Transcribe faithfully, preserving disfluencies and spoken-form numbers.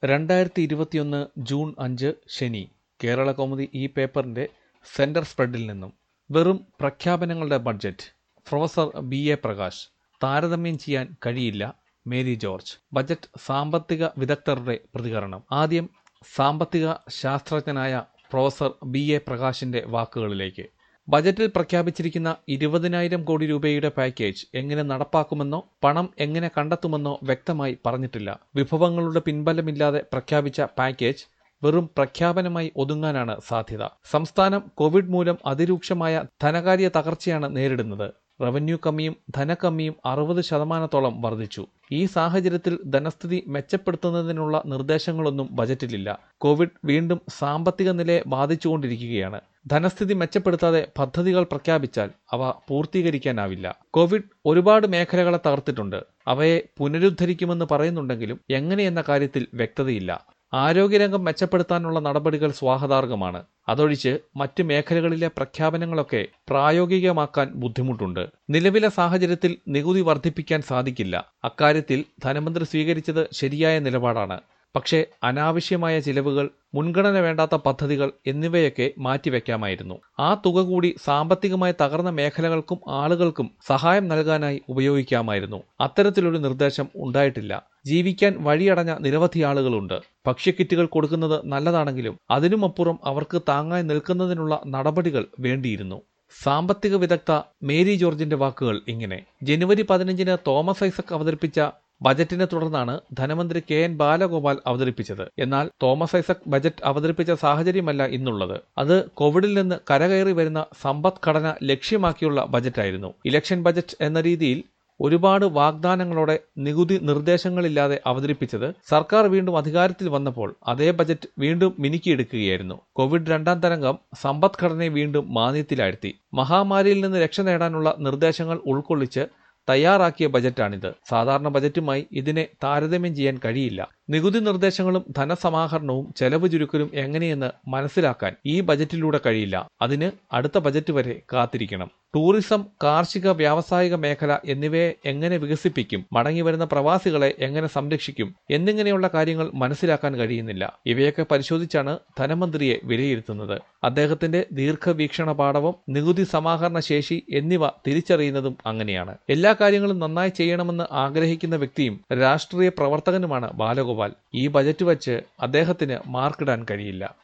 രണ്ടായിരത്തി ഇരുപത്തിയൊന്ന് ജൂൺ അഞ്ച് ശനി. കേരളകൗമുദി ഈ പേപ്പറിന്റെ സെന്റർ സ്പ്രെഡിൽ നിന്നും വെറും പ്രഖ്യാപനങ്ങളുടെ budget. Professor B A Prakash. താരതമ്യം ചെയ്യാൻ കഴിയില്ല മേരി ജോർജ്. ബജറ്റ് സാമ്പത്തിക വിദഗ്ധരുടെ പ്രതികരണം. ആദ്യം സാമ്പത്തിക ശാസ്ത്രജ്ഞനായ പ്രൊഫസർ ബി എ പ്രകാശിന്റെ വാക്കുകളിലേക്ക്. ബജറ്റിൽ പ്രഖ്യാപിച്ചിരിക്കുന്ന ഇരുപതിനായിരം കോടി രൂപയുടെ പാക്കേജ് എങ്ങനെ നടപ്പാക്കുമെന്നോ പണം എങ്ങനെ കണ്ടെത്തുമെന്നോ വ്യക്തമായി പറഞ്ഞിട്ടില്ല. വിഭവങ്ങളുടെ പിൻബലമില്ലാതെ പ്രഖ്യാപിച്ച പാക്കേജ് വെറും പ്രഖ്യാപനമായി ഒതുങ്ങാനാണ് സാധ്യത. സംസ്ഥാനം കോവിഡ് മൂലം അതിരൂക്ഷമായ ധനകാര്യ തകർച്ചയാണ് നേരിടുന്നത്. റവന്യൂ കമ്മിയും ധനക്കമ്മിയും അറുപത് ശതമാനത്തോളം വർദ്ധിച്ചു. ഈ സാഹചര്യത്തിൽ ധനസ്ഥിതി മെച്ചപ്പെടുത്തുന്നതിനുള്ള നിർദ്ദേശങ്ങളൊന്നും ബജറ്റിലില്ല. കോവിഡ് വീണ്ടും സാമ്പത്തിക നിലയെ ബാധിച്ചുകൊണ്ടിരിക്കുകയാണ്. ധനസ്ഥിതി മെച്ചപ്പെടുത്താതെ പദ്ധതികൾ പ്രഖ്യാപിച്ചാൽ അവ പൂർത്തീകരിക്കാനാവില്ല. കോവിഡ് ഒരുപാട് മേഖലകളെ തകർത്തിട്ടുണ്ട്. അവയെ പുനരുദ്ധരിക്കുമെന്ന് പറയുന്നുണ്ടെങ്കിലും എങ്ങനെയെന്ന കാര്യത്തിൽ വ്യക്തതയില്ല. ആരോഗ്യരംഗം മെച്ചപ്പെടുത്താനുള്ള നടപടികൾ സ്വാഗതാർഹമാണ്. അതൊഴിച്ച് മറ്റ് മേഖലകളിലെ പ്രഖ്യാപനങ്ങളൊക്കെ പ്രായോഗികമാക്കാൻ ബുദ്ധിമുട്ടുണ്ട്. നിലവിലെ സാഹചര്യത്തിൽ നികുതി വർദ്ധിപ്പിക്കാൻ സാധിക്കില്ല. അക്കാര്യത്തിൽ ധനമന്ത്രി സ്വീകരിച്ചത് ശരിയായ നിലപാടാണ്. പക്ഷേ അനാവശ്യമായ ചിലവുകൾ, മുൻഗണന വേണ്ടാത്ത പദ്ധതികൾ എന്നിവയൊക്കെ മാറ്റിവെക്കാമായിരുന്നു. ആ തുക കൂടി സാമ്പത്തികമായി തകർന്ന മേഖലകൾക്കും ആളുകൾക്കും സഹായം നൽകാനായി ഉപയോഗിക്കാമായിരുന്നു. അത്തരത്തിലൊരു നിർദ്ദേശം ഉണ്ടായിട്ടില്ല. ജീവിക്കാൻ വഴിയടഞ്ഞ നിരവധി ആളുകളുണ്ട്. ഭക്ഷ്യക്കിറ്റുകൾ കൊടുക്കുന്നത് നല്ലതാണെങ്കിലും അതിനുമപ്പുറം അവർക്ക് താങ്ങായി നിൽക്കുന്നതിനുള്ള നടപടികൾ വേണ്ടിയിരുന്നു. സാമ്പത്തിക വിദഗ്ധ മേരി ജോർജിന്റെ വാക്കുകൾ ഇങ്ങനെ. ജനുവരി പതിനഞ്ചിന് തോമസ് ഐസക് അവതരിപ്പിച്ച ബജറ്റിനെ തുടർന്നാണ് ധനമന്ത്രി കെ എൻ ബാലഗോപാൽ അവതരിപ്പിച്ചത്. എന്നാൽ തോമസ് ഐസക് ബജറ്റ് അവതരിപ്പിച്ച സാഹചര്യമല്ല ഇന്നുള്ളത്. അത് കോവിഡിൽ നിന്ന് കരകയറി വരുന്ന സമ്പദ്ഘടന ലക്ഷ്യമാക്കിയുള്ള ബജറ്റായിരുന്നു. ഇലക്ഷൻ ബജറ്റ് എന്ന രീതിയിൽ ഒരുപാട് വാഗ്ദാനങ്ങളോടെ നികുതി നിർദ്ദേശങ്ങളില്ലാതെ അവതരിപ്പിച്ചത് സർക്കാർ വീണ്ടും അധികാരത്തിൽ വന്നപ്പോൾ അതേ ബജറ്റ് വീണ്ടും മിനുക്കിയെടുക്കുകയായിരുന്നു. കോവിഡ് രണ്ടാം തരംഗം സമ്പദ്ഘടനയെ വീണ്ടും മാന്ദ്യത്തിലാഴ്ത്തി. മഹാമാരിയിൽ നിന്ന് രക്ഷ നേടാനുള്ള നിർദ്ദേശങ്ങൾ ഉൾക്കൊള്ളിച്ച് തയ്യാറാക്കിയ ബജറ്റാണിത്. സാധാരണ ബജറ്റുമായി ഇതിനെ താരതമ്യം ചെയ്യാൻ കഴിയില്ല. നികുതി നിർദ്ദേശങ്ങളും ധനസമാഹരണവും ചെലവ് ചുരുക്കലും എങ്ങനെയെന്ന് മനസ്സിലാക്കാൻ ഈ ബജറ്റിലൂടെ കഴിയില്ല. അതിന് അടുത്ത ബജറ്റ് വരെ കാത്തിരിക്കണം. ടൂറിസം, കാർഷിക, വ്യാവസായിക മേഖല എന്നിവയെ എങ്ങനെ വികസിപ്പിക്കും, മടങ്ങിവരുന്ന പ്രവാസികളെ എങ്ങനെ സംരക്ഷിക്കും എന്നിങ്ങനെയുള്ള കാര്യങ്ങൾ മനസ്സിലാക്കാൻ കഴിയുന്നില്ല. ഇവയൊക്കെ പരിശോധിച്ചാണ് ധനമന്ത്രിയെ വിലയിരുത്തുന്നത്. അദ്ദേഹത്തിന്റെ ദീർഘവീക്ഷണ പാടവം, നികുതി സമാഹരണ ശേഷി എന്നിവ തിരിച്ചറിയുന്നതും അങ്ങനെയാണ്. എല്ലാ കാര്യങ്ങളും നന്നായി ചെയ്യണമെന്ന് ആഗ്രഹിക്കുന്ന വ്യക്തിയും രാഷ്ട്രീയ പ്രവർത്തകനുമാണ് ബാലഗോപാൽ. ഈ ബജറ്റ് വച്ച് അദ്ദേഹത്തിന് മാർക്കിടാൻ കഴിയില്ല.